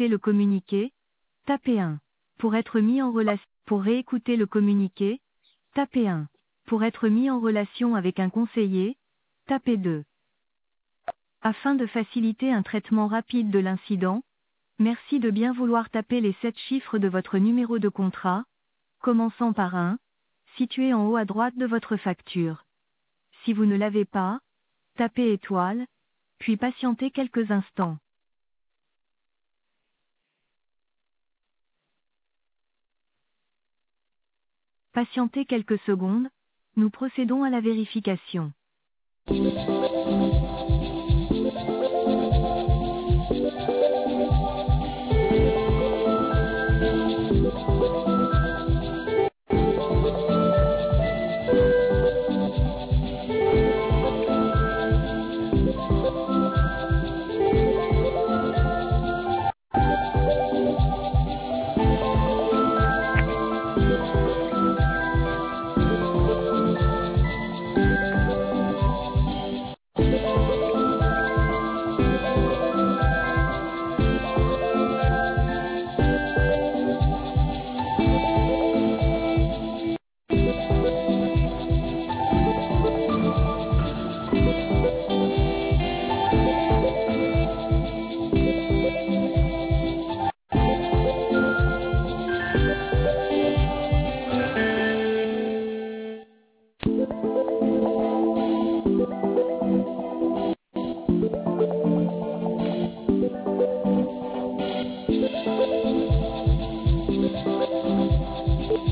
réécouter le communiqué, tapez 1. Pour être mis en relation, pour réécouter le communiqué, tapez 1. Pour être mis en relation avec un conseiller, tapez 2. Afin de faciliter un traitement rapide de l'incident, merci de bien vouloir taper les 7 chiffres de votre numéro de contrat, commençant par 1, situé en haut à droite de votre facture. Si vous ne l'avez pas, tapez étoile, puis patientez quelques instants. Patientez quelques secondes, nous procédons à la vérification.